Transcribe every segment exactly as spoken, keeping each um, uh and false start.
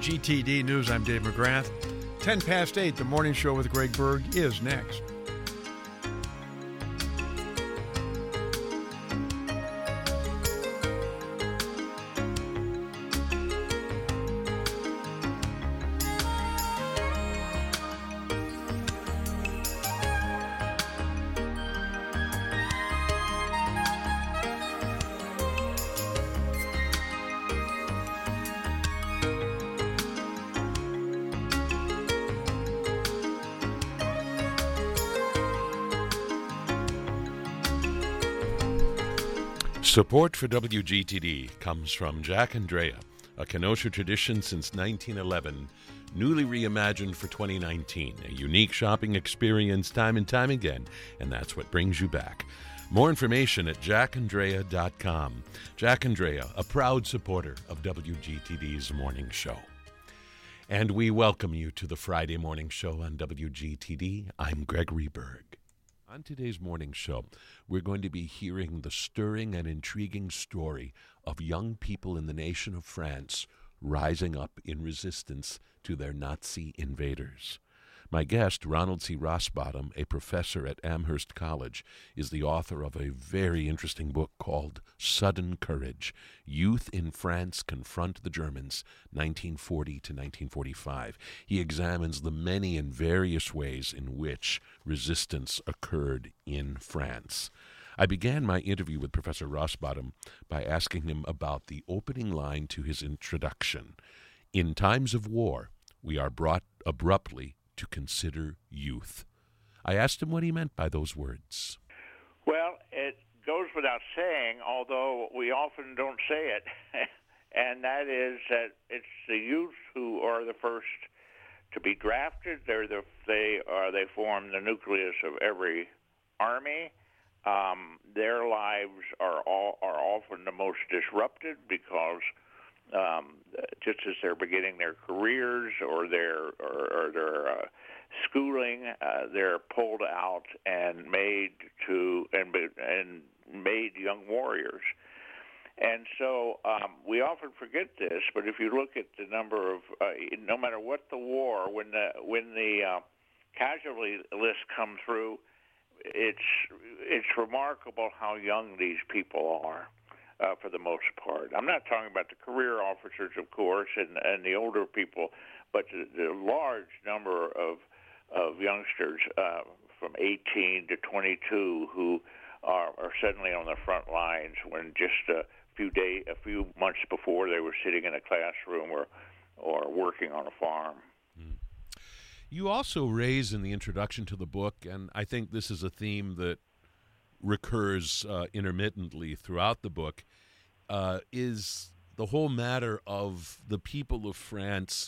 G T D News, I'm Dave McGrath. ten past eight, the morning show with Greg Berg is next. Support for W G T D comes from Jack and Drea, a Kenosha tradition since nineteen eleven, newly reimagined for twenty nineteen, a unique shopping experience time and time again, and that's what brings you back. More information at jack and drea dot com. Jack and Drea, a proud supporter of W G T D's morning show. And we welcome you to the Friday morning show on W G T D. I'm Gregory Berg. On today's morning show, we're going to be hearing the stirring and intriguing story of young people in the nation of France rising up in resistance to their Nazi invaders. My guest, Ronald C. Rosbottom, a professor at Amherst College, is the author of a very interesting book called Sudden Courage: Youth in France Confront the Germans, nineteen forty to nineteen forty-five. He examines the many and various ways in which resistance occurred in France. I began my interview with Professor Rosbottom by asking him about the opening line to his introduction. In times of war, we are brought abruptly to consider youth. I asked him what he meant by those words. Well, it goes without saying, although we often don't say it, and that is that it's the youth who are the first to be drafted. They're the, they are they form the nucleus of every army. Um, their lives are all are often the most disrupted because Um, just as they're beginning their careers or their or, or their uh, schooling, uh, they're pulled out and made to and and made young warriors. And so um, we often forget this, but if you look at the number of, uh, no matter what the war, when the when the uh, casualty lists come through, it's it's remarkable how young these people are. Uh, for the most part. I'm not talking about the career officers, of course, and, and the older people, but the, the large number of of youngsters uh, from eighteen to twenty-two who are, are suddenly on the front lines when just a few day, a few months before they were sitting in a classroom or or working on a farm. Mm. You also raise in the introduction to the book, and I think this is a theme that recurs uh, intermittently throughout the book, uh, is the whole matter of the people of France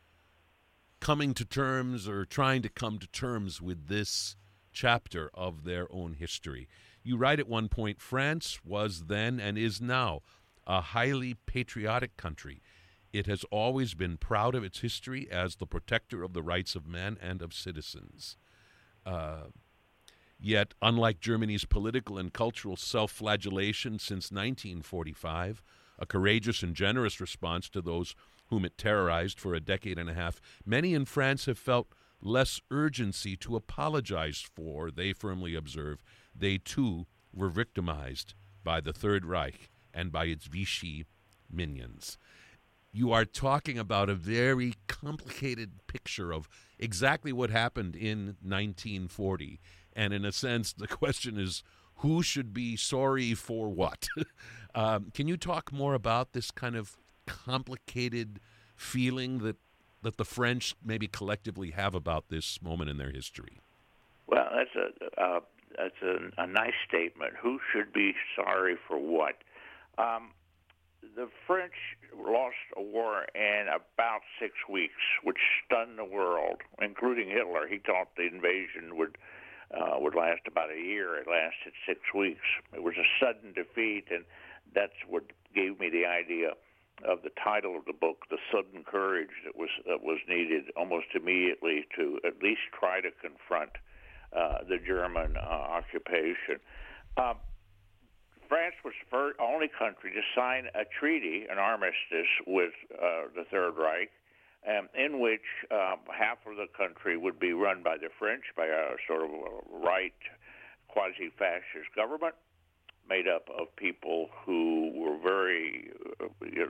coming to terms or trying to come to terms with this chapter of their own history. You write at one point, France was then and is now a highly patriotic country. It has always been proud of its history as the protector of the rights of men and of citizens. Uh, Yet, unlike Germany's political and cultural self-flagellation since nineteen forty-five, a courageous and generous response to those whom it terrorized for a decade and a half, many in France have felt less urgency to apologize for, they firmly observe, they too were victimized by the Third Reich and by its Vichy minions. You are talking about a very complicated picture of exactly what happened in nineteen forty. And in a sense, the question is, who should be sorry for what? um, can you talk more about this kind of complicated feeling that that the French maybe collectively have about this moment in their history? Well, that's a uh, that's a, a nice statement. Who should be sorry for what? Um, the French lost a war in about six weeks, which stunned the world, including Hitler. He thought the invasion would Uh, would last about a year. It lasted six weeks. It was a sudden defeat, and that's what gave me the idea of the title of the book, The Sudden Courage that was that was needed almost immediately to at least try to confront uh, the German uh, occupation. Um, France was the first, only country to sign a treaty, an armistice with uh, the Third Reich, um, in which um, half of the country would be run by the French, by a sort of a right quasi-fascist government made up of people who were very, uh,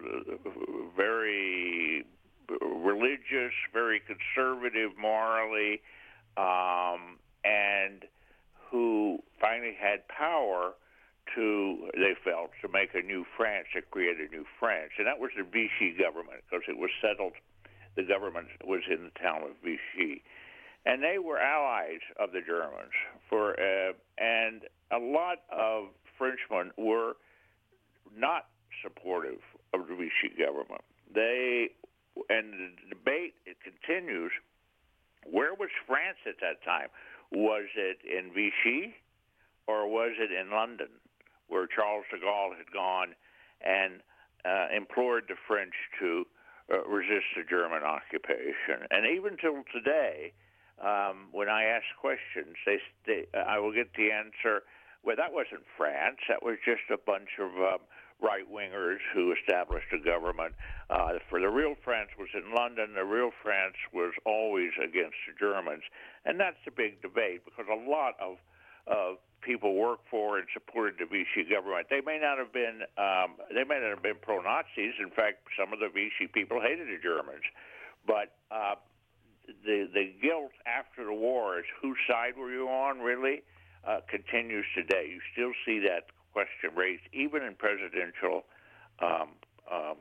very religious, very conservative morally, um, and who finally had power to, they felt, to make a new France, to create a new France. And that was the Vichy government, because it was settled, the government was in the town of Vichy. And they were allies of the Germans. For uh, and a lot of Frenchmen were not supportive of the Vichy government. They, and the debate, it continues, where was France at that time? Was it in Vichy or was it in London, where Charles de Gaulle had gone and uh, implored the French to uh, resist the German occupation? And even till today, um, when I ask questions, they, they, I will get the answer, well, that wasn't France. That was just a bunch of um, right-wingers who established a government. Uh, for the real France was in London. The real France was always against the Germans. And that's the big debate, because a lot of uh, people worked for and supported the Vichy government. They may not have been um, they may not have been pro-Nazis. In fact, some of the Vichy people hated the Germans. But uh, the the guilt after the war is whose side were you on, really, uh, continues today. You still see that question raised, even in presidential um, um,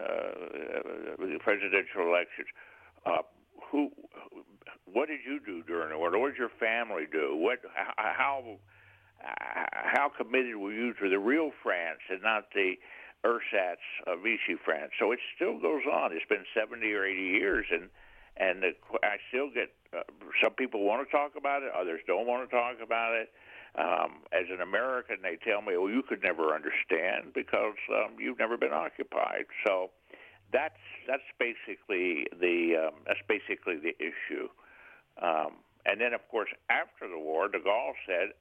uh, presidential elections. Uh, who, what did you do during the war? What did your family do? What, how, how committed were you to the real France and not the ersatz uh, Vichy France? So it still goes on. It's been seventy or eighty years, and and the, I still get uh, some people want to talk about it, others don't want to talk about it. Um, as an American, they tell me, well, you could never understand because um, you've never been occupied. So that's that's basically the um, that's basically the issue. Um, and then, of course, after the war, de Gaulle said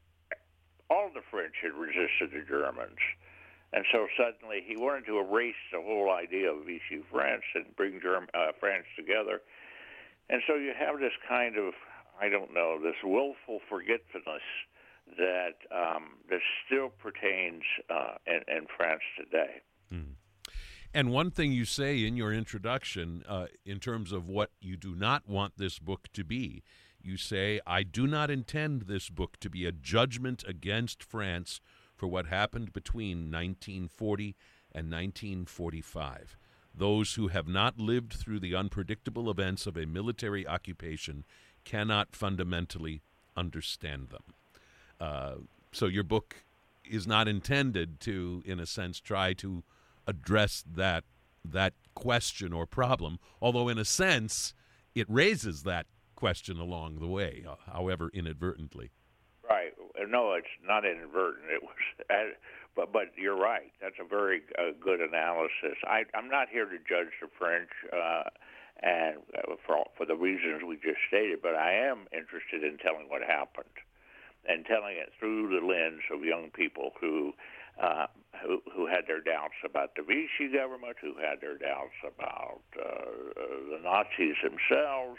all the French had resisted the Germans, and so suddenly he wanted to erase the whole idea of Vichy France and bring Germ- uh, France together. And so you have this kind of, I don't know, this willful forgetfulness that um, that still pertains uh, in, in France today. Mm. And one thing you say in your introduction, uh, in terms of what you do not want this book to be, you say, I do not intend this book to be a judgment against France for what happened between nineteen forty and nineteen forty-five. Those who have not lived through the unpredictable events of a military occupation cannot fundamentally understand them. Uh, so your book is not intended to, in a sense, try to address that that question or problem, although in a sense it raises that question along the way, uh, however inadvertently. Right. No, it's not inadvertent. It was, uh, but but you're right. That's a very uh, good analysis. I, I'm not here to judge the French, uh, and uh, for for the reasons we just stated, but I am interested in telling what happened, and telling it through the lens of young people who, uh, who who had their doubts about the Vichy government, who had their doubts about uh, uh, the Nazis themselves,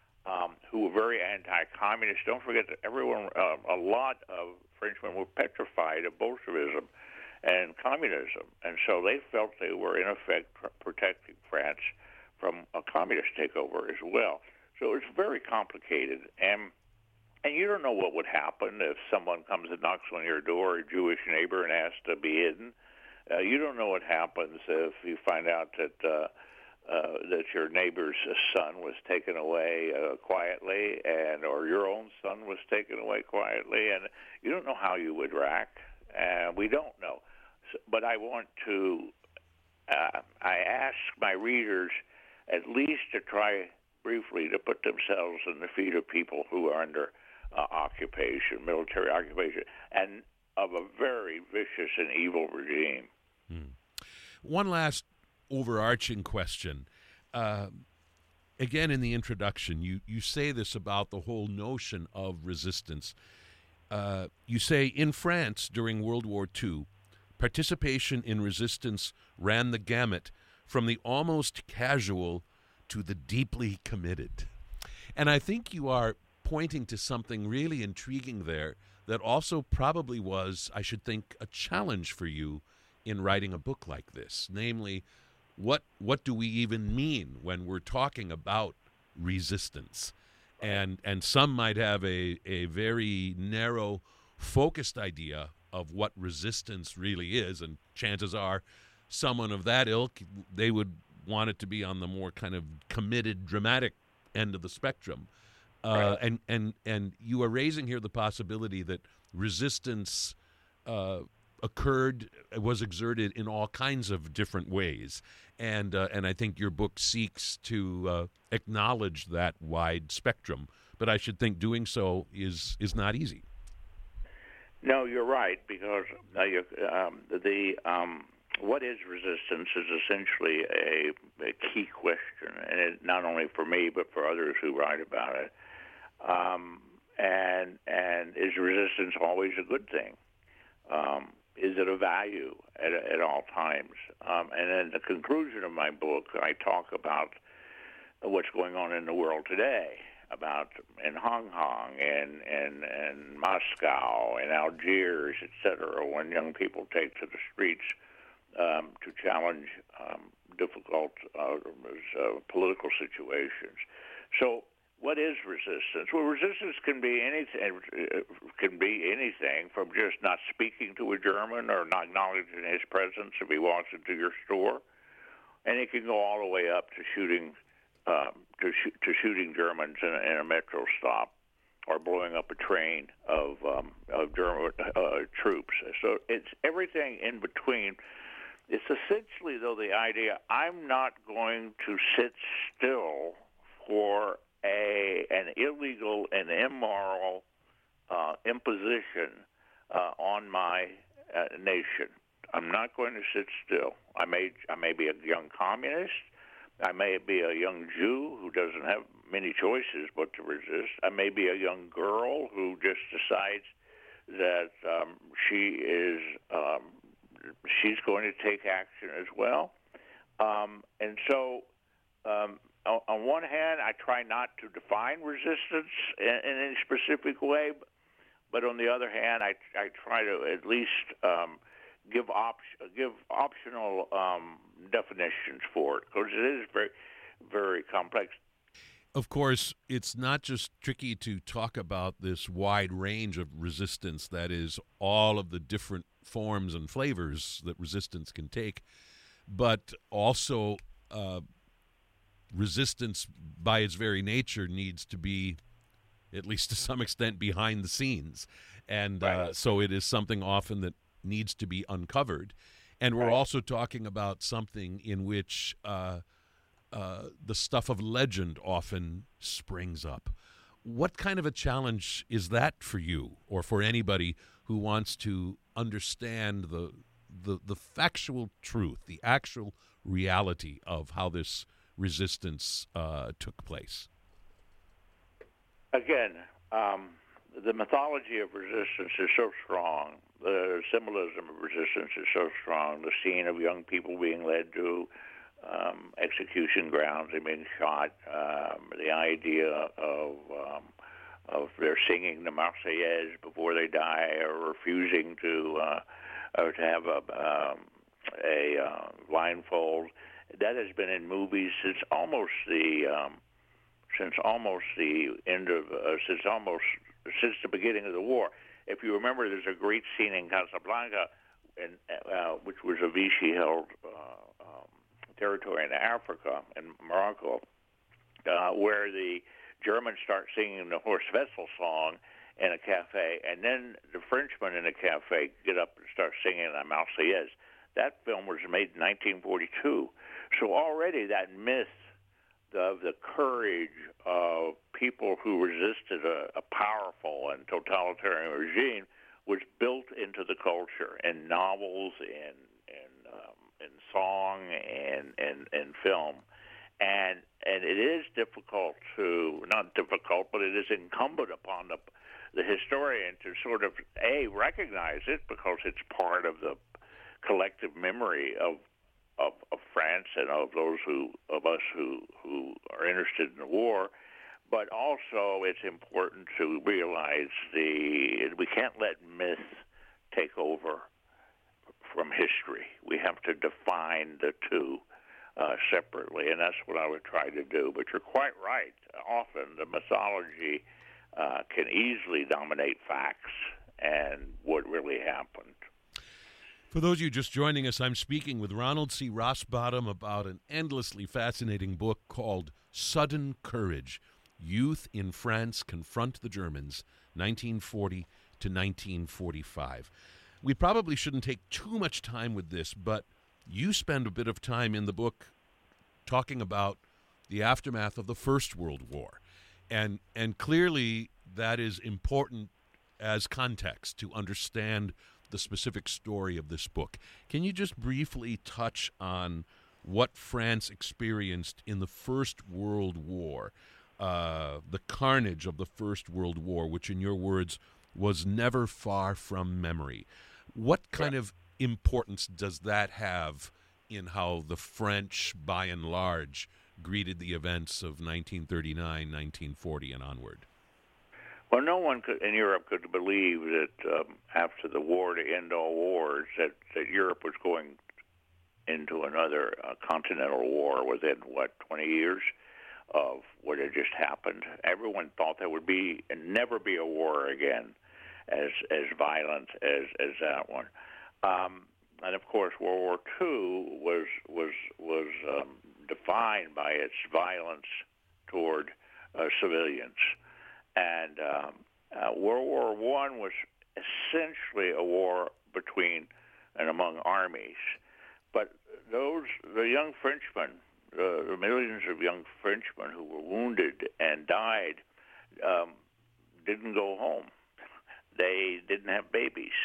um, who were very anti-communist. Don't forget that everyone, uh, a lot of Frenchmen were petrified of Bolshevism and communism, and so they felt they were in effect pr- protecting France from a communist takeover as well. So it's very complicated, and. And you don't know what would happen if someone comes and knocks on your door, a Jewish neighbor, and asks to be hidden. Uh, you don't know what happens if you find out that uh, uh, that your neighbor's son was taken away uh, quietly, and or your own son was taken away quietly, and you don't know how you would react. And uh, we don't know. So, but I want to. Uh, I ask my readers at least to try briefly to put themselves in the feet of people who are under Uh, occupation, military occupation, and of a very vicious and evil regime. Hmm. One last overarching question. Uh, again, in the introduction, you, you say this about the whole notion of resistance. Uh, you say, in France during World War Two, participation in resistance ran the gamut from the almost casual to the deeply committed. And I think you are pointing to something really intriguing there that also probably was, I should think, a challenge for you in writing a book like this. Namely, what what do we even mean when we're talking about resistance? And and some might have a, a very narrow, focused idea of what resistance really is, and chances are someone of that ilk, they would want it to be on the more kind of committed, dramatic end of the spectrum. Uh, Right. and, and, and you are raising here the possibility that resistance uh, occurred, was exerted in all kinds of different ways. And, uh, and I think your book seeks to uh, acknowledge that wide spectrum. But I should think doing so is, is not easy. No, you're right, because uh, you, um, the um, what is resistance is essentially a, a key question, and it, not only for me but for others who write about it. Um, and and is resistance always a good thing? Um, is it a value at, at all times? Um, and in the conclusion of my book, I talk about what's going on in the world today, about in Hong Kong and, and, and Moscow and Algiers, et cetera, when young people take to the streets um, to challenge um, difficult uh, uh, political situations. So what is resistance? Well, resistance can be anything. Can be anything from just not speaking to a German or not acknowledging his presence if he walks into your store, and it can go all the way up to shooting um, to, sh- to shooting Germans in a, in a metro stop, or blowing up a train of um, of German uh, troops. So it's everything in between. It's essentially, though, the idea: I'm not going to sit still for a an illegal and immoral uh, imposition uh, on my uh, nation. I'm not going to sit still. I may I may be a young communist. I may be a young Jew who doesn't have many choices but to resist. I may be a young girl who just decides that um, she is um, she's going to take action as well. Um, and so, um, on, on one hand, I try not to define resistance in, in any specific way, but on the other hand, I, I try to at least um, give op- give optional um, definitions for it, because it is very, very complex. Of course, it's not just tricky to talk about this wide range of resistance, that is, all of the different forms and flavors that resistance can take, but also uh, resistance by its very nature needs to be, at least to some extent, behind the scenes. And Right. uh, so it is something often that needs to be uncovered. And we're Right. also talking about something in which uh, uh, the stuff of legend often springs up. What kind of a challenge is that for you, or for anybody who wants to understand the the, the factual truth, the actual reality of how this resistance uh, took place? Again, um, the mythology of resistance is so strong. The symbolism of resistance is so strong. The scene of young people being led to um, execution grounds and being shot. Um, the idea of um, of their singing the Marseillaise before they die, or refusing to uh, or to have a um, a uh, blindfold. That has been in movies since almost the um, since almost the end of uh, since almost since the beginning of the war. If you remember, there's a great scene in Casablanca, in, uh, which was a Vichy-held uh, um, territory in Africa, in Morocco, uh, where the Germans start singing the Horst Wessel song in a cafe, and then the Frenchmen in a cafe get up and start singing the Marseillaise. That film was made in nineteen forty-two. So already that myth of the courage of people who resisted a, a powerful and totalitarian regime was built into the culture in novels, in in, um, in song, and and and film. And and it is difficult to, not difficult, but it is incumbent upon the the historian to sort of, A, recognize it, because it's part of the collective memory of of, of France and of those who of us who who are interested in the war. But also, it's important to realize the we can't let myth take over from history. We have to define the two uh, separately, and that's what I would try to do. But you're quite right. Often the mythology uh, can easily dominate facts and what really happened. For those of you just joining us, I'm speaking with Ronald C. Rosbottom about an endlessly fascinating book called Sudden Courage, Youth in France Confront the Germans, nineteen forty to nineteen forty-five. We probably shouldn't take too much time with this, but you spend a bit of time in the book talking about the aftermath of the First World War. And and clearly that is important as context to understand the specific story of this book. Can you just briefly touch on what France experienced in the First World War, uh, the carnage of the First World War, which in your words was never far from memory? What kind of importance does that have in how the French, by and large, greeted the events of nineteen thirty-nine, nineteen forty, and onward? Well, no one could, in Europe could believe that um, after the war to end all wars, that, that Europe was going into another uh, continental war within, what, twenty years of what had just happened. Everyone thought there would be and never be a war again as as violent as, as that one. Um, and, of course, World War Two was, was, was um, defined by its violence toward uh, civilians. And um, uh, World War One was essentially a war between and among armies. But those, the young Frenchmen, uh, the millions of young Frenchmen who were wounded and died, um, didn't go home. They didn't have babies.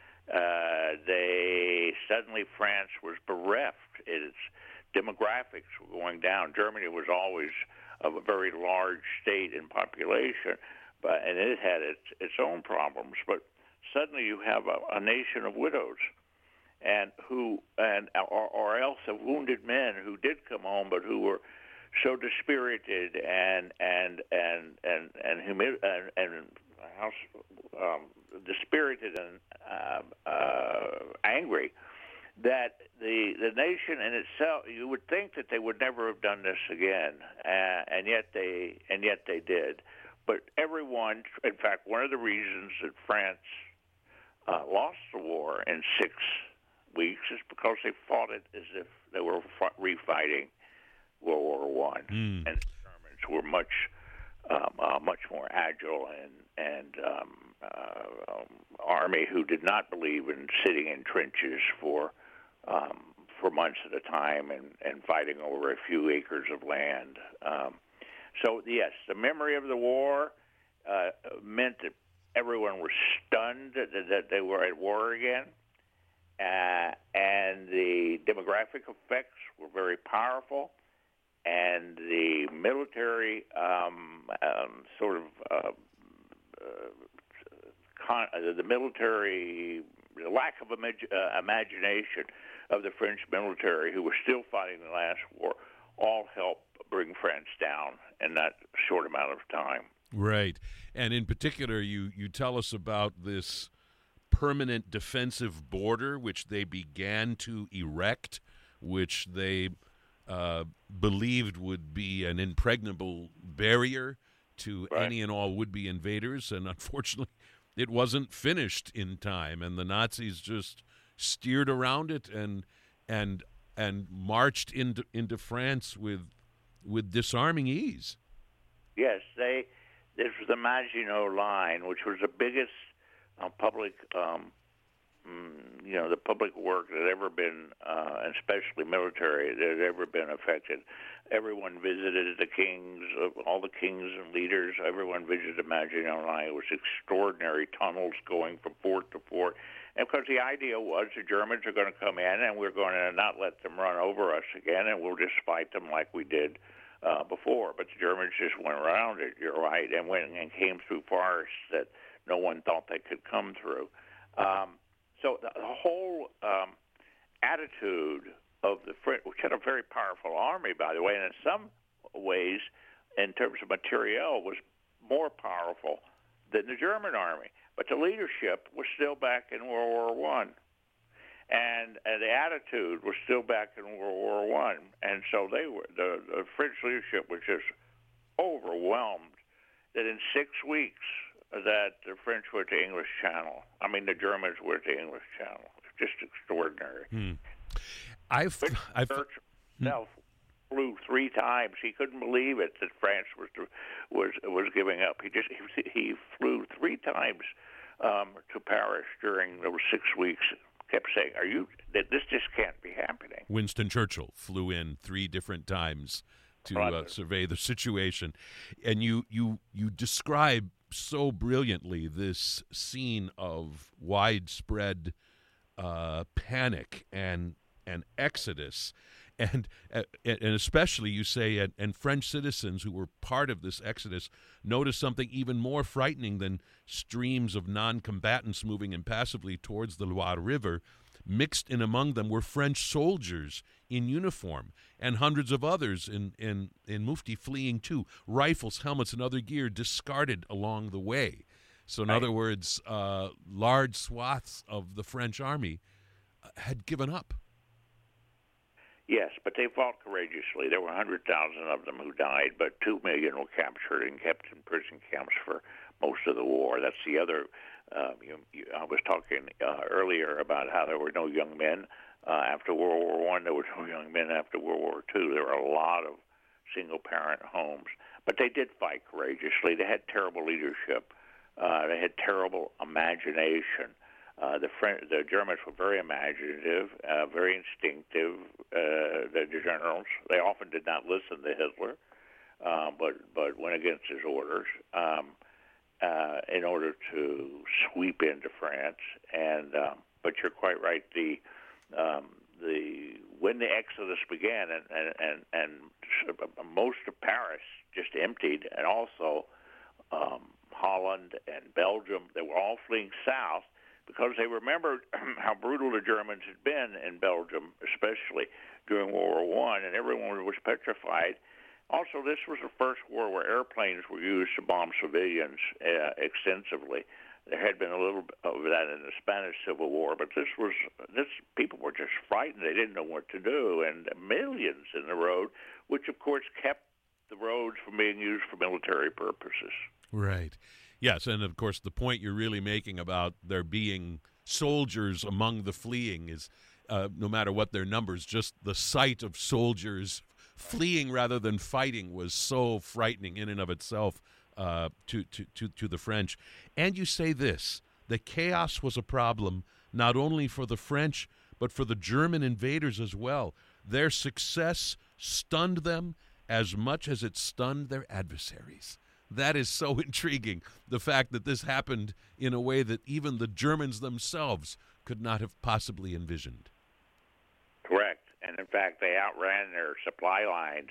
Uh, they suddenly France was bereft. Its demographics were going down. Germany was always of a very large state in population, but and it had its its own problems. But suddenly you have a, a nation of widows, and who and or, or else of wounded men who did come home, but who were so dispirited and and and and and humi- and, and how, um, dispirited and uh, uh, angry that the the nation in itself, you would think that they would never have done this again, uh, and yet they and yet they did. But everyone, in fact, one of the reasons that France uh, lost the war in six weeks is because they fought it as if they were refighting World War One, mm. and the Germans were much um, uh, much more agile and and um, uh, um, army who did not believe in sitting in trenches for um, for months at a time and, and fighting over a few acres of land. Um, so yes, the memory of the war uh, meant that everyone was stunned that, that they were at war again, uh, and the demographic effects were very powerful. And the military um, um, sort of uh, uh, con- uh, the military the lack of imag- uh, imagination of the French military, who were still fighting the last war, all helped bring France down in that short amount of time. Right, and in particular, you you tell us about this permanent defensive border which they began to erect, which they Uh, believed would be an impregnable barrier to right. any and all would-be invaders, and unfortunately it wasn't finished in time, and the Nazis just steered around it and and and marched into into France with with disarming ease. Yes, they. This was the Maginot Line, which was the biggest uh, public um, you know, the public work that had ever been, uh, and especially military, that had ever been affected. Everyone visited the kings, all the kings and leaders. Everyone visited Maginot Line. It was extraordinary tunnels going from fort to fort. And because the idea was the Germans are going to come in and we're going to not let them run over us again, and we'll just fight them like we did uh, before. But the Germans just went around it, you're right, and went and came through forests that no one thought they could come through. Um, So the, the whole um, attitude of the French, which had a very powerful army, by the way, and in some ways, in terms of materiel, was more powerful than the German army. But the leadership was still back in World War One, and, and the attitude was still back in World War One, and so they were the, the French leadership was just overwhelmed that in six weeks that the French were at the English Channel. I mean, the Germans were at the English Channel. Just extraordinary. Hmm. I've, I've himself hmm. flew three times. He couldn't believe it that France was was was giving up. He just he, he flew three times um, to Paris during those six weeks. Kept saying, "Are you? This just can't be happening." Winston Churchill flew in three different times to uh, survey the situation, and you you you describe so brilliantly this scene of widespread uh, panic and and exodus, and and especially you say, and, and French citizens who were part of this exodus noticed something even more frightening than streams of non-combatants moving impassively towards the Loire River. Mixed in among them were French soldiers in uniform and hundreds of others in, in, in mufti fleeing too, rifles, helmets, and other gear discarded along the way. So in right. other words, uh, large swaths of the French army had given up. Yes, but they fought courageously. There were one hundred thousand of them who died, but two million were captured and kept in prison camps for most of the war. That's the other... Uh, you, you, I was talking uh, earlier about how there were no young men uh, after World War One. There were no young men after World War Two. There were a lot of single-parent homes, but they did fight courageously. They had terrible leadership. Uh, they had terrible imagination. Uh, the French, the Germans were very imaginative, uh, very instinctive. Uh, the generals, they often did not listen to Hitler, uh, but but went against his orders. Um, Uh, in order to sweep into France, and um, but you're quite right. The um, the when the exodus began, and and, and and most of Paris just emptied, and also um, Holland and Belgium, they were all fleeing south because they remembered how brutal the Germans had been in Belgium, especially during World War One, and everyone was petrified. Also, this was the first war where airplanes were used to bomb civilians uh, extensively. There had been a little bit of that in the Spanish Civil War, but this was this people were just frightened. They didn't know what to do, and millions in the road, which of course kept the roads from being used for military purposes. Right. Yes, and of course the point you're really making about there being soldiers among the fleeing is, uh, no matter what their numbers, just the sight of soldiers fleeing rather than fighting was so frightening in and of itself uh, to, to, to, to the French. And you say this, the chaos was a problem not only for the French, but for the German invaders as well. Their success stunned them as much as it stunned their adversaries. That is so intriguing, the fact that this happened in a way that even the Germans themselves could not have possibly envisioned. Correct. And in fact, they outran their supply lines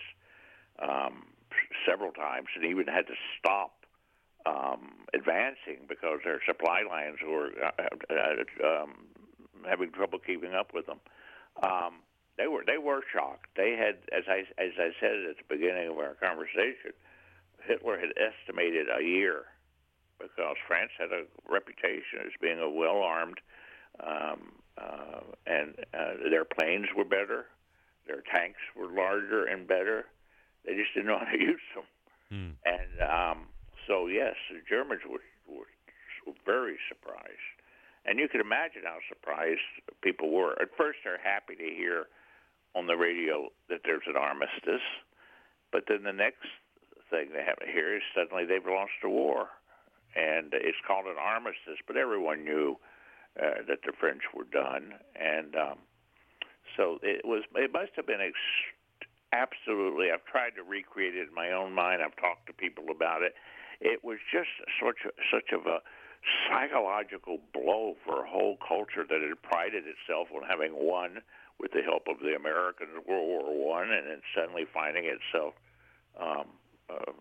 um, several times, and even had to stop um, advancing because their supply lines were uh, um, having trouble keeping up with them. Um, they were they were shocked. They had, as I as I said at the beginning of our conversation, Hitler had estimated a year because France had a reputation as being a well-armed. Um, Uh, and uh, their planes were better, their tanks were larger and better. They just didn't know how to use them. Mm. And um, so, yes, the Germans were, were very surprised. And you can imagine how surprised people were. At first, they're happy to hear on the radio that there's an armistice. But then the next thing they have to hear is suddenly they've lost a war. And it's called an armistice, but everyone knew Uh, that the French were done, and um, so it was. It must have been ex- absolutely. I've tried to recreate it in my own mind. I've talked to people about it. It was just such a, such of a psychological blow for a whole culture that had prided itself on having won with the help of the Americans World War One, and then suddenly finding itself um, uh,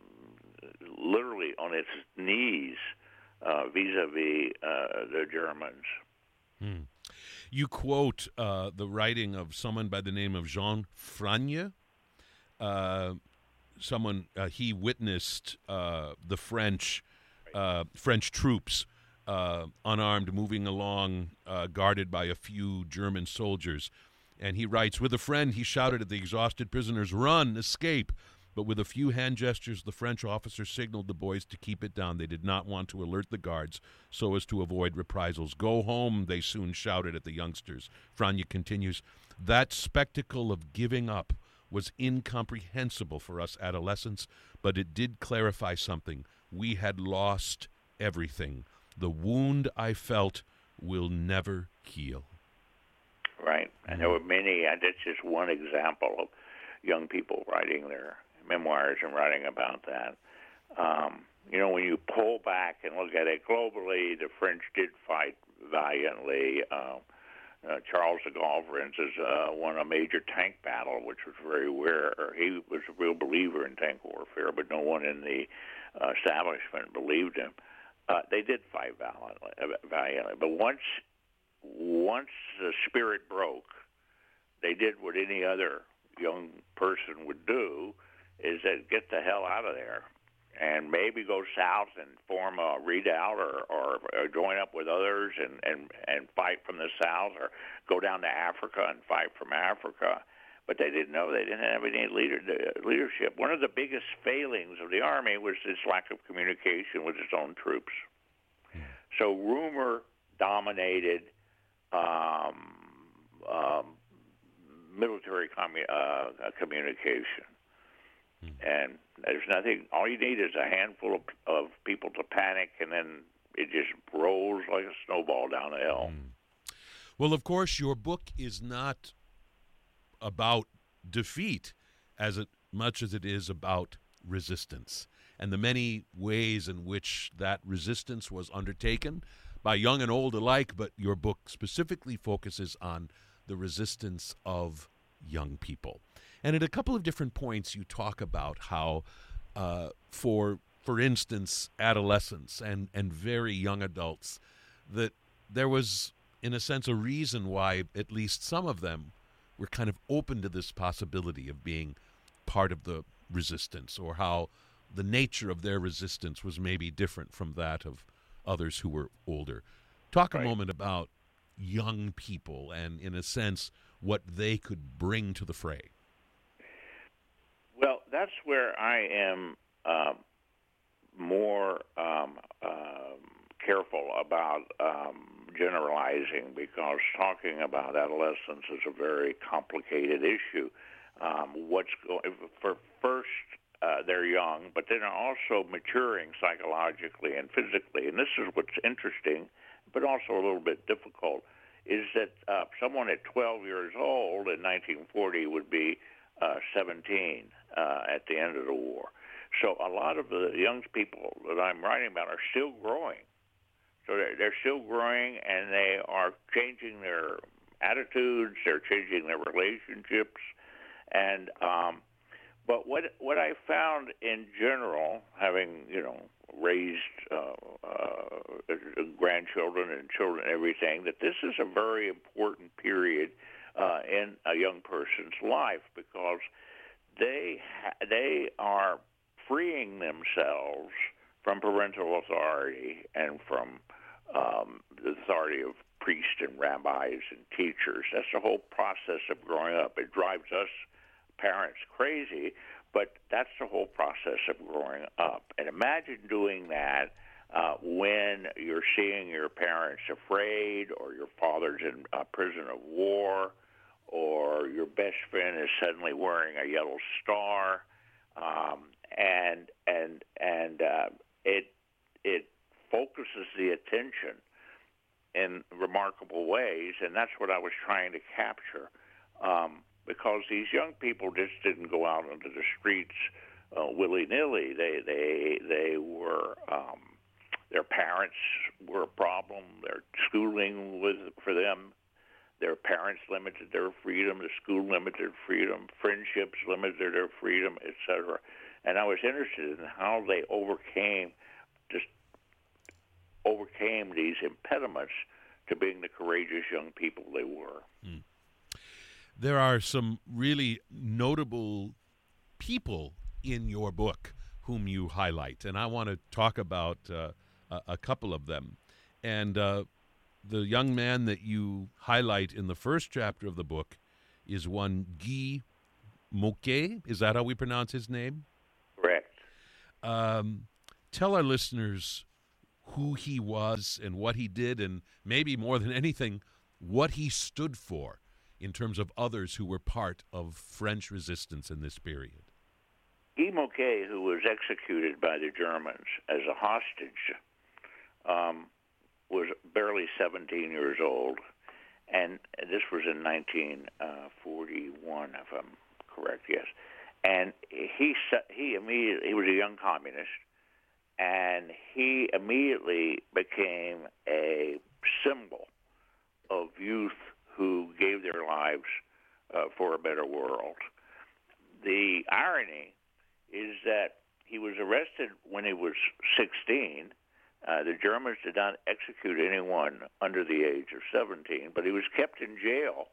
literally on its knees. Uh, vis-a-vis uh, the Germans. Hmm. you quote uh, the writing of someone by the name of Jean Franier. Uh, someone uh, he witnessed uh, the French uh, French troops uh, unarmed moving along, uh, guarded by a few German soldiers. And he writes, with a friend, he shouted at the exhausted prisoners, "Run, escape." But with a few hand gestures, the French officer signaled the boys to keep it down. They did not want to alert the guards so as to avoid reprisals. "Go home," they soon shouted at the youngsters. Franier continues, "That spectacle of giving up was incomprehensible for us adolescents, but it did clarify something. We had lost everything. The wound I felt will never heal." Right. And there were many, and that's just one example of young people writing their memoirs and writing about that. Um, you know, when you pull back and look at it globally, the French did fight valiantly. Uh, uh, Charles de Gaulle, for instance, uh, won a major tank battle, which was very rare. He was a real believer in tank warfare, but no one in the uh, establishment believed him. Uh, they did fight valiantly, valiantly, but once once the spirit broke, they did what any other young person would do, is that get the hell out of there and maybe go south and form a redoubt or, or, or join up with others and, and, and fight from the south, or go down to Africa and fight from Africa. But they didn't know. They didn't have any leader, leadership. One of the biggest failings of the Army was this lack of communication with its own troops. So rumor dominated um, um, military commu- uh, communication. Hmm. And there's nothing, all you need is a handful of, of people to panic, and then it just rolls like a snowball down the hill. Hmm. Well, of course, your book is not about defeat as it, much as it is about resistance, and the many ways in which that resistance was undertaken by young and old alike, but your book specifically focuses on the resistance of young people. And at a couple of different points, you talk about how, uh, for for instance, adolescents and, and very young adults, that there was, in a sense, a reason why at least some of them were kind of open to this possibility of being part of the resistance, or how the nature of their resistance was maybe different from that of others who were older. Talk a Right. moment about young people and, in a sense, what they could bring to the fray. Well, that's where I am uh, more um, uh, careful about um, generalizing, because talking about adolescence is a very complicated issue. Um, what's go- for first, uh, they're young, but then they're also maturing psychologically and physically. And this is what's interesting, but also a little bit difficult, is that uh, someone at twelve years old in nineteen forty would be uh, seventeen uh, at the end of the war. So a lot of the young people that I'm writing about are still growing. So they're, they're still growing, and they are changing their attitudes, they're changing their relationships. And um, but what what I found in general, having, you know, raised uh, uh, grandchildren and children and everything, that this is a very important period uh, in a young person's life, because they ha- they are freeing themselves from parental authority and from um, the authority of priests and rabbis and teachers. That's the whole process of growing up. It drives us parents crazy, but that's the whole process of growing up. And imagine doing that uh, when you're seeing your parents afraid, or your father's in a prison of war, or your best friend is suddenly wearing a yellow star, um, and and and uh, it it focuses the attention in remarkable ways, and that's what I was trying to capture. Um, because these young people just didn't go out into the streets uh, willy-nilly. They they they were um, their parents were a problem. Their schooling was for them. Their parents limited their freedom. The school limited their freedom. Friendships limited their freedom, et cetera. And I was interested in how they overcame just overcame these impediments to being the courageous young people they were. Mm. There are some really notable people in your book whom you highlight, and I want to talk about uh, a, a couple of them. And uh, the young man that you highlight in the first chapter of the book is one Guy Môquet. Is that how we pronounce his name? Correct. Um, tell our listeners who he was and what he did, and maybe more than anything, what he stood for in terms of others who were part of French resistance in this period. Guy Môquet, who was executed by the Germans as a hostage, um, was barely seventeen years old, and this was in nineteen forty-one, if I'm correct, yes. And he he immediately he was a young communist, and he immediately became a symbol of youth who gave their lives uh, for a better world. The irony is that he was arrested when he was sixteen. Uh, the Germans did not execute anyone under the age of seventeen, but he was kept in jail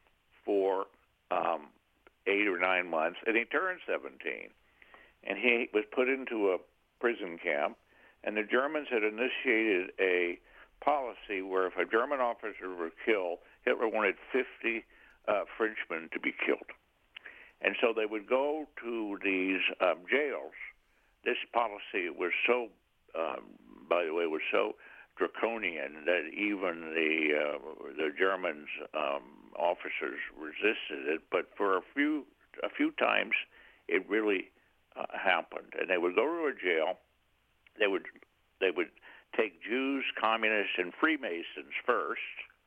for um, eight or nine months, and he turned seventeen. And he was put into a prison camp, and the Germans had initiated a policy where if a German officer were killed, Hitler wanted fifty uh, Frenchmen to be killed. And so they would go to these um, jails. This policy was so, um, by the way, was so draconian that even the uh, the Germans um, officers resisted it. But for a few a few times, it really uh, happened. And they would go to a jail. They would they would take Jews, communists, and Freemasons first.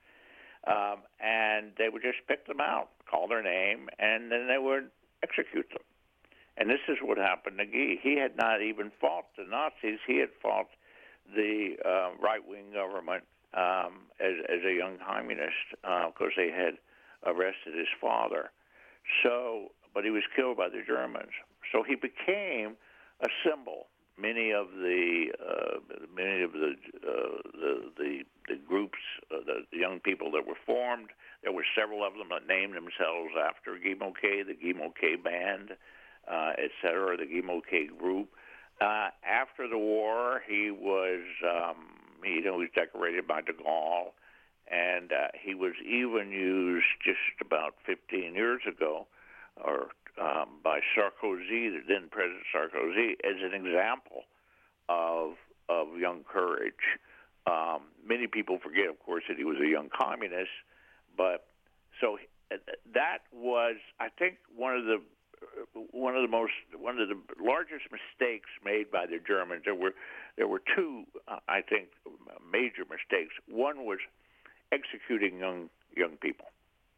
Um, and they would just pick them out, call their name, and then they would execute them. And this is what happened to Guy. He had not even fought the Nazis. He had fought the uh, right-wing government um, as, as a young communist because uh, they had arrested his father. So, but he was killed by the Germans. So he became a symbol. Many of the uh, many of the, uh, the the the groups, uh, the, the young people that were formed, there were several of them that named themselves after Guy Môquet, the Guy Môquet Band, uh, et cetera, the Guy Môquet Group. Uh, after the war, he was um, he, you know, he was decorated by de Gaulle, and uh, he was even used just about fifteen years ago, or Um, by Sarkozy, the then President Sarkozy, as an example of of young courage. Um, many people forget, of course, that he was a young communist, but so that was, I think, one of the one of the most one of the largest mistakes made by the Germans. There were there were two, uh, I think, major mistakes. One was executing young young people.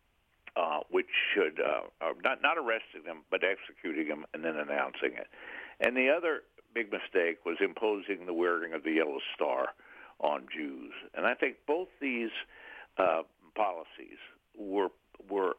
Uh, which should, uh, uh, not, not arresting them, but executing them and then announcing it. And the other big mistake was imposing the wearing of the yellow star on Jews. And I think both these uh, policies were were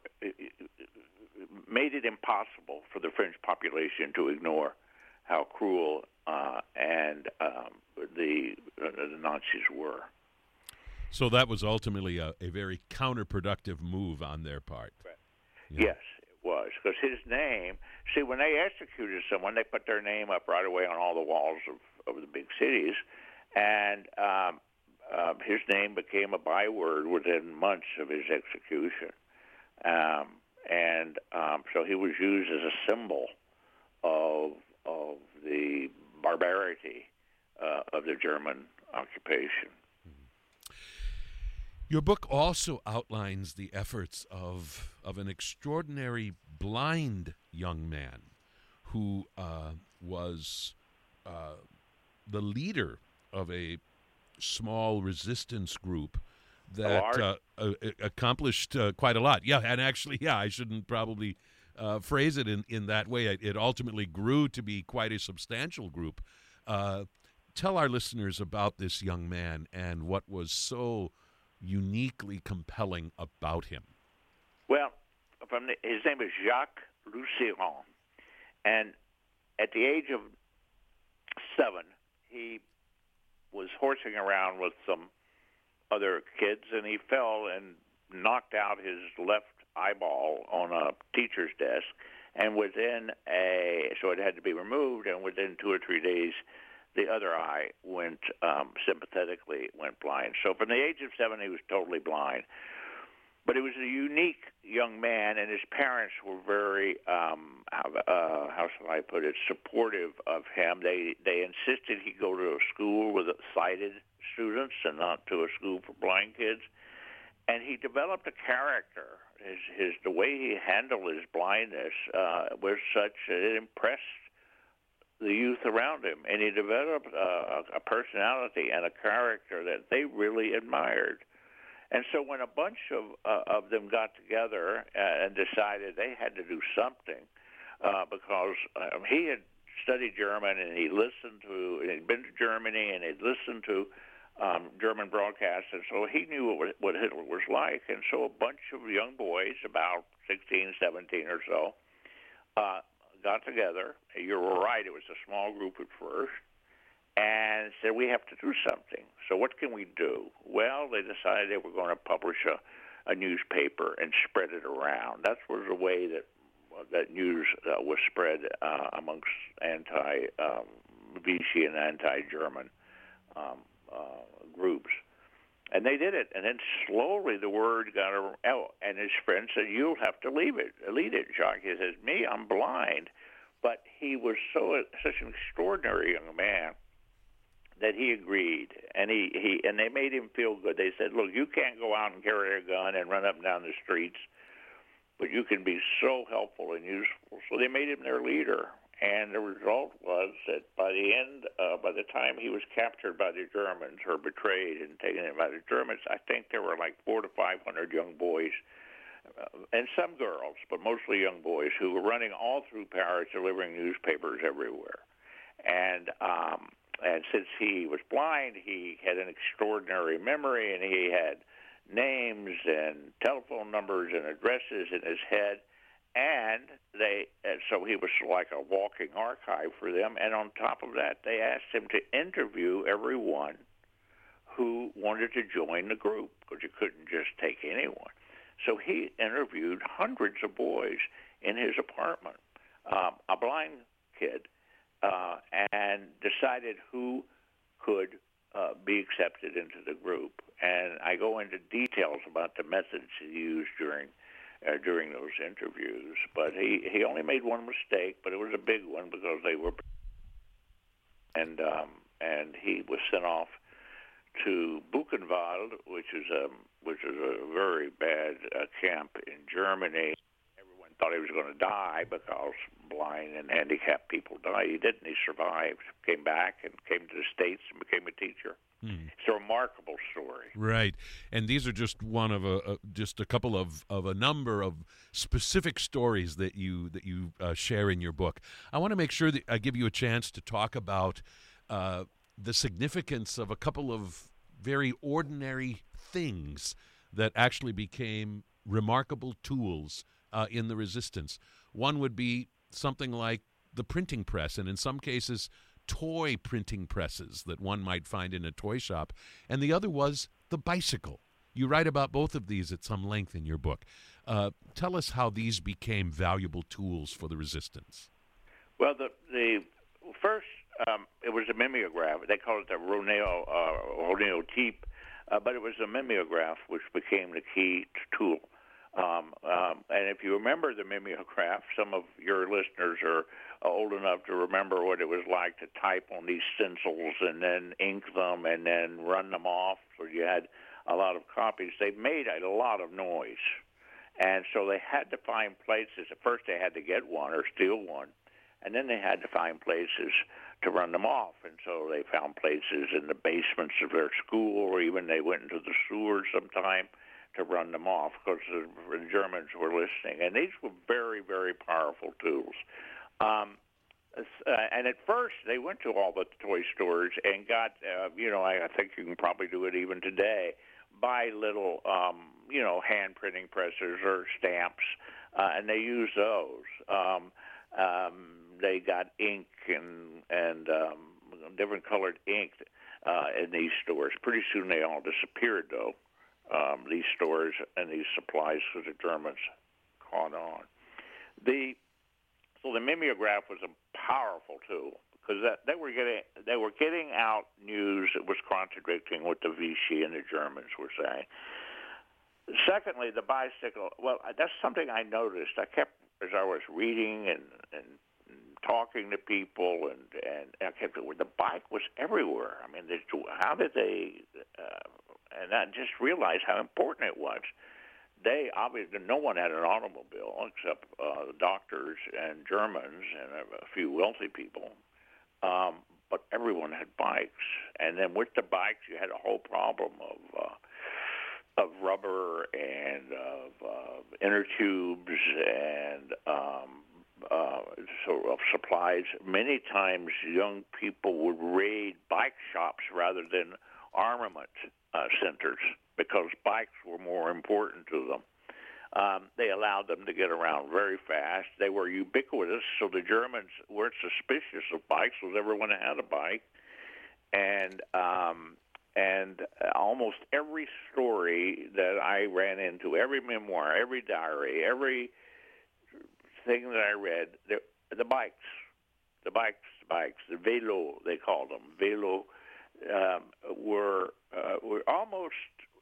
made it impossible for the French population to ignore how cruel uh, and um, the, uh, the Nazis were. So that was ultimately a, a very counterproductive move on their part. Right. Yeah. Yes, it was, because his name, see, when they executed someone, they put their name up right away on all the walls of, of the big cities, and um, uh, his name became a byword within months of his execution. Um, and um, so he was used as a symbol of, of the barbarity uh, of the German occupation. Your book also outlines the efforts of of an extraordinary blind young man who uh, was uh, the leader of a small resistance group that uh, uh, accomplished uh, quite a lot. Yeah, and actually, yeah, I shouldn't probably uh, phrase it in, in that way. It, it ultimately grew to be quite a substantial group. Uh, tell our listeners about this young man and what was so uniquely compelling about him. Well, from the, his name is Jacques Lucéron, and at the age of seven, he was horsing around with some other kids, and he fell and knocked out his left eyeball on a teacher's desk, and within a so it had to be removed, and within two or three days, the other eye went um, sympathetically went blind. So from the age of seven, he was totally blind. But he was a unique young man, and his parents were very, um, uh, how shall I put it, supportive of him. They they insisted he go to a school with sighted students and not to a school for blind kids. And he developed a character. His, his the way he handled his blindness uh, was such that it impressed the youth around him, and he developed uh, a personality and a character that they really admired. And so when a bunch of uh, of them got together and decided they had to do something, uh, because um, he had studied German and he listened to, and he'd been to Germany and he'd listened to um, German broadcasts, and so he knew what, what Hitler was like. And so a bunch of young boys, about sixteen, seventeen or so, uh, got together. You were right, it was a small group at first, and said, we have to do something. So what can we do? Well, they decided they were going to publish a, a newspaper and spread it around. That was the way that that news uh, was spread uh, amongst anti-Vichy um, and anti-German um, uh, groups. And they did it, and then slowly the word got out, and his friend said, you'll have to leave it, lead it, Jacques. He says, me, I'm blind. But he was so such an extraordinary young man that he agreed, and he, he and they made him feel good. They said, look, you can't go out and carry a gun and run up and down the streets, but you can be so helpful and useful. So they made him their leader, and the result was that by the end, uh, by the time he was captured by the Germans or betrayed and taken in by the Germans, I think there were like four to five hundred young boys, uh, and some girls, but mostly young boys, who were running all through Paris, delivering newspapers everywhere. And um, and since he was blind, he had an extraordinary memory, and he had names and telephone numbers and addresses in his head. And they, and so he was like a walking archive for them. And on top of that, they asked him to interview everyone who wanted to join the group, because you couldn't just take anyone. So he interviewed hundreds of boys in his apartment, um, a blind kid, uh, and decided who could uh, be accepted into the group. And I go into details about the methods he used during Uh, during those interviews, but he, he only made one mistake, but it was a big one because they were, and um, and he was sent off to Buchenwald, which is a which is a very bad uh, camp in Germany. Everyone thought he was going to die because blind and handicapped people die. He didn't. He survived, came back, and came to the States and became a teacher. Hmm. It's a remarkable story. Right, and these are just one of a, a just a couple of, of a number of specific stories that you that you uh, share in your book. I want to make sure that I give you a chance to talk about uh, the significance of a couple of very ordinary things that actually became remarkable tools uh, in the resistance. One would be something like the printing press, and in some cases, toy printing presses that one might find in a toy shop, and the other was the bicycle. You write about both of these at some length in your book. Uh, tell us how these became valuable tools for the resistance. Well, the the first, um, it was a mimeograph. They call it the Roneo, uh, Roneotype, uh, but it was a mimeograph which became the key tool. Um, um, and if you remember the mimeograph, some of your listeners are old enough to remember what it was like to type on these stencils and then ink them and then run them off. So you had a lot of copies. They made a lot of noise. And so they had to find places. At first they had to get one or steal one. And then they had to find places to run them off. And so they found places in the basements of their school, or even they went into the sewers sometime to run them off because the Germans were listening. And these were very, very powerful tools. Um, uh, and at first, they went to all the toy stores and got, uh, you know, I, I think you can probably do it even today, buy little, um, you know, hand printing presses or stamps, uh, and they use those. Um, um, they got ink and and um, different colored ink uh, in these stores. Pretty soon they all disappeared, though, um, these stores and these supplies, because the Germans caught on. The so the mimeograph was a powerful tool, because they were getting they were getting out news that was contradicting what the Vichy and the Germans were saying. Secondly, the bicycle. Well, that's something I noticed. I kept, as I was reading and, and talking to people, and, and I kept the bike was everywhere. I mean, how did they? Uh, and I just realized how important it was. They obviously, no one had an automobile except uh, doctors and Germans and a few wealthy people. Um, but everyone had bikes, and then with the bikes, you had a whole problem of uh, of rubber and of uh, inner tubes and um, uh, sort of supplies. Many times, young people would raid bike shops rather than armament uh, centers, because bikes were more important to them. Um, they allowed them to get around very fast. They were ubiquitous, so the Germans weren't suspicious of bikes, because everyone had a bike. And um, and almost every story that I ran into, every memoir, every diary, every thing that I read, the, the bikes, the bikes, the bikes, the vélo, they called them, vélo, um, were uh, were almost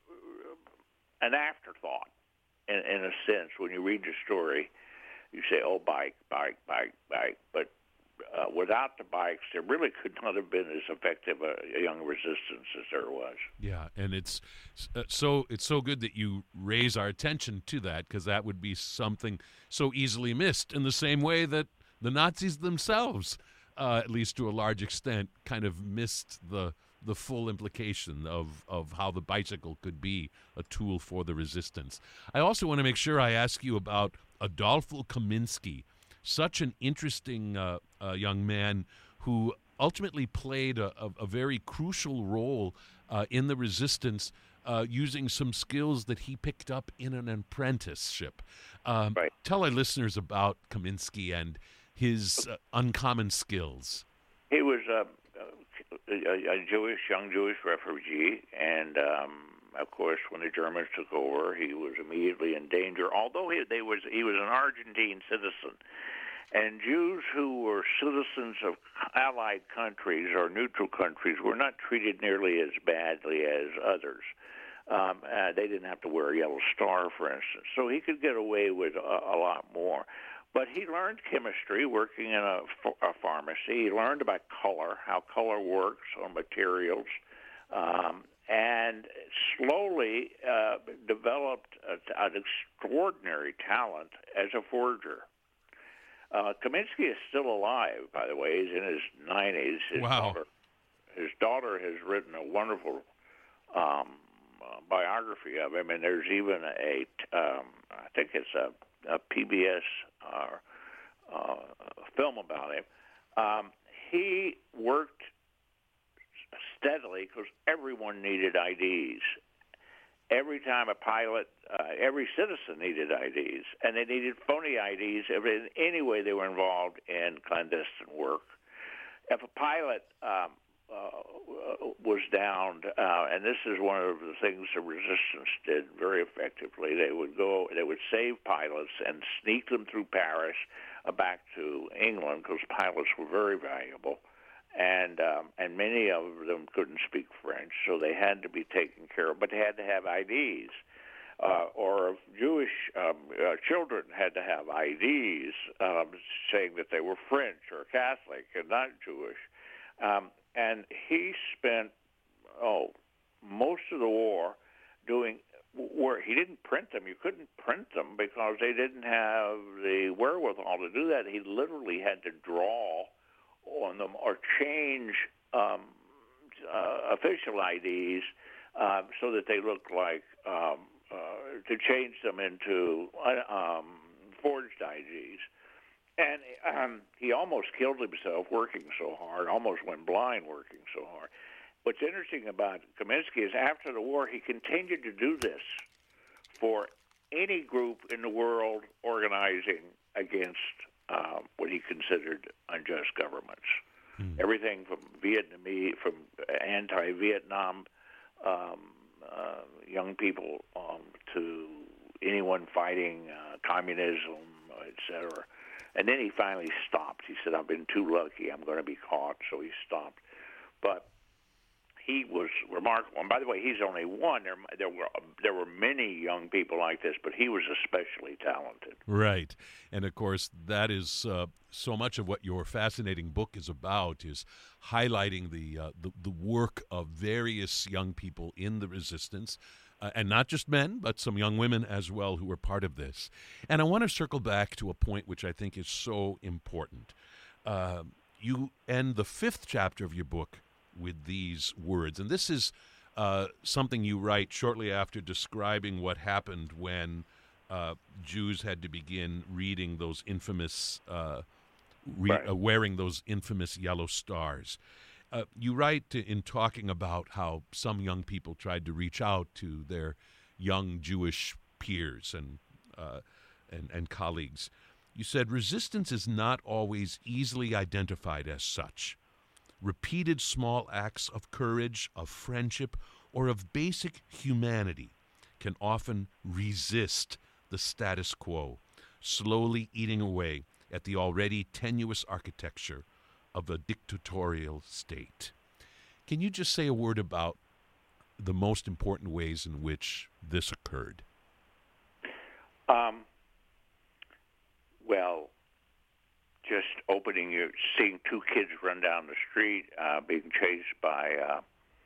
an afterthought. In, in a sense, when you read the story, you say, oh, bike, bike, bike, bike. But uh, without the bikes, there really could not have been as effective a, a young resistance as there was. Yeah, and it's uh, so it's so good that you raise our attention to that, because that would be something so easily missed, in the same way that the Nazis themselves, uh, at least to a large extent, kind of missed the the full implication of, of how the bicycle could be a tool for the resistance. I also want to make sure I ask you about Adolfo Kaminsky, such an interesting uh, uh, young man who ultimately played a, a, a very crucial role uh, in the resistance, uh, using some skills that he picked up in an apprenticeship. Um, right. Tell our listeners about Kaminsky and his uh, uncommon skills. He was uh, a, a Jewish, young Jewish refugee, and um, of course, when the Germans took over, he was immediately in danger. Although he, they was he was an Argentine citizen, and Jews who were citizens of allied countries or neutral countries were not treated nearly as badly as others. Um, uh, they didn't have to wear a yellow star, for instance, so he could get away with a, a lot more. But he learned chemistry working in a, a pharmacy. He learned about color, how color works on materials, um, and slowly uh, developed a, an extraordinary talent as a forger. Uh, Kaminsky is still alive, by the way. He's in his nineties. His wow. daughter, his daughter has written a wonderful um, uh, biography of him, and there's even a, um, I think it's a, a P B S uh, uh, film about him. Um, he worked steadily because everyone needed I Ds. Every time a pilot, uh, every citizen needed I Ds, and they needed phony I Ds if in any way they were involved in clandestine work. If a pilot um, uh, was downed, uh, and this is one of the things the resistance did very effectively, they would go, they would save pilots and sneak them through Paris uh, back to England, because pilots were very valuable. And um, and many of them couldn't speak French, so they had to be taken care of. But they had to have I Ds, uh, or if Jewish um, uh, children had to have I Ds um, saying that they were French or Catholic and not Jewish. Um, and he spent oh most of the war doing where he didn't print them. You couldn't print them because they didn't have the wherewithal to do that. He literally had to draw on them or change um, uh, official I Ds uh, so that they look like, um, uh, to change them into uh, um, forged I Ds. And um, he almost killed himself working so hard, almost went blind working so hard. What's interesting about Kaminsky is after the war, he continued to do this for any group in the world organizing against Uh, what he considered unjust governments. Mm. Everything from Vietnamese, from anti-Vietnam um, uh, young people um, to anyone fighting uh, communism, et cetera. And then he finally stopped. He said, I've been too lucky. I'm going to be caught. So he stopped. But he was remarkable. And by the way, he's only one. There, there were there were many young people like this, but he was especially talented. Right. And, of course, that is uh, so much of what your fascinating book is about, is highlighting the, uh, the, the work of various young people in the resistance, uh, and not just men, but some young women as well who were part of this. And I want to circle back to a point which I think is so important. Uh, you end the fifth chapter of your book with these words, and this is uh, something you write shortly after describing what happened when uh, Jews had to begin reading those infamous, uh, re- right. uh, wearing those infamous yellow stars. Uh, you write to, in talking about how some young people tried to reach out to their young Jewish peers and uh, and, and colleagues. You said, resistance is not always easily identified as such. Repeated small acts of courage, of friendship, or of basic humanity can often resist the status quo, slowly eating away at the already tenuous architecture of a dictatorial state. Can you just say a word about the most important ways in which this occurred? Um, well, just opening your, seeing two kids run down the street, uh, being chased by uh,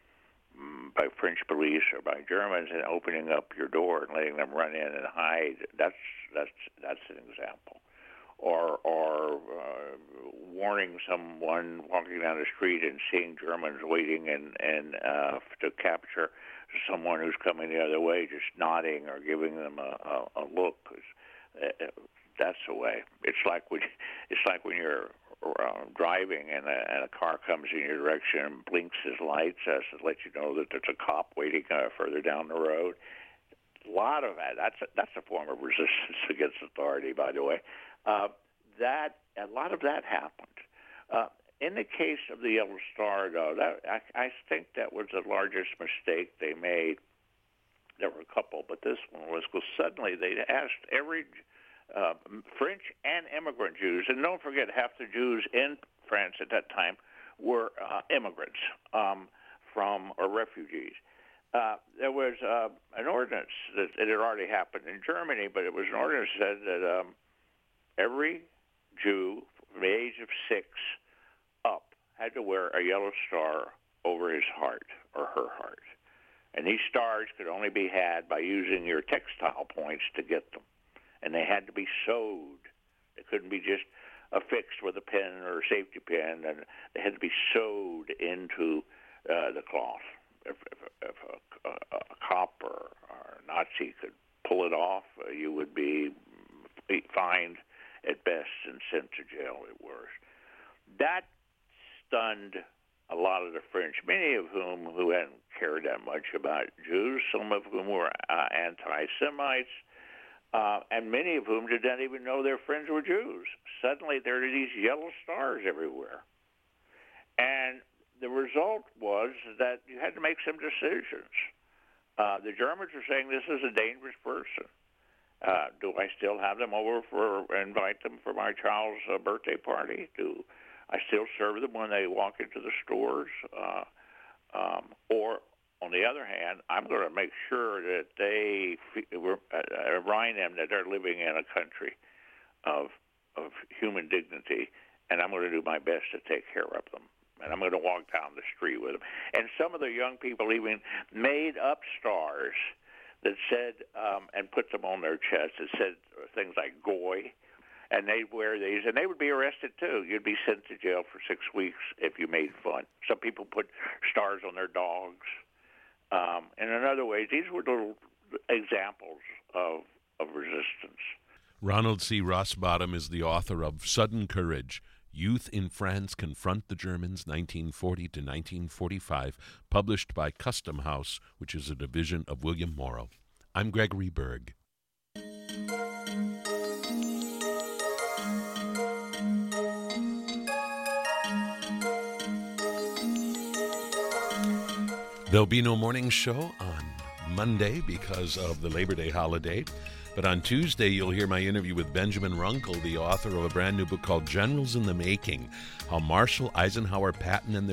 by French police or by Germans, and opening up your door and letting them run in and hide. That's that's that's an example. Or or uh, warning someone walking down the street and seeing Germans waiting and and uh, to capture someone who's coming the other way, just nodding or giving them a, a, a look. Uh, that's the way. It's like when it's like when you're uh, driving and a, and a car comes in your direction and blinks his lights uh, to let you know that there's a cop waiting uh, further down the road. A lot of that. That's a, that's a form of resistance against authority, by the way. Uh, that a lot of that happened. Uh, in the case of the Yellow Star, though, that, I, I think that was the largest mistake they made. There were a couple, but this one was because suddenly they asked every uh, French and immigrant Jews, and don't forget, half the Jews in France at that time were uh, immigrants um, from or refugees. Uh, there was uh, an ordinance that it had already happened in Germany, but it was an ordinance that said that um, every Jew from the age of six up had to wear a yellow star over his heart or her heart. And these stars could only be had by using your textile points to get them. And they had to be sewed. They couldn't be just affixed with a pen or a safety pin. And they had to be sewed into uh, the cloth. If, if, if a, a, a cop or, or a Nazi could pull it off, uh, you would be fined at best and sent to jail at worst. That stunned a lot of the French, many of whom who hadn't cared that much about Jews, some of whom were uh, anti-Semites, uh, and many of whom did not even know their friends were Jews. Suddenly there are these yellow stars everywhere. And the result was that you had to make some decisions. Uh, the Germans were saying this is a dangerous person. Uh, do I still have them over for invite them for my child's uh, birthday party? Do I still serve them when they walk into the stores? Uh, um, or, on the other hand, I'm going to make sure that they uh, remind them that they're living in a country of of human dignity, and I'm going to do my best to take care of them. And I'm going to walk down the street with them. And some of the young people even made up stars that said, um, and put them on their chests, that said things like "Goy," and they'd wear these, and they would be arrested too. You'd be sent to jail for six weeks if you made fun. Some people put stars on their dogs. Um, and in other ways, these were little examples of, of resistance. Ronald C. Rosbottom is the author of Sudden Courage, Youth in France Confront the Germans, nineteen forty to nineteen forty-five, published by Custom House, which is a division of William Morrow. I'm Gregory Berg. There'll be no morning show on Monday because of the Labor Day holiday. But on Tuesday, you'll hear my interview with Benjamin Runkle, the author of a brand new book called Generals in the Making, How Marshall, Eisenhower, Patton, and their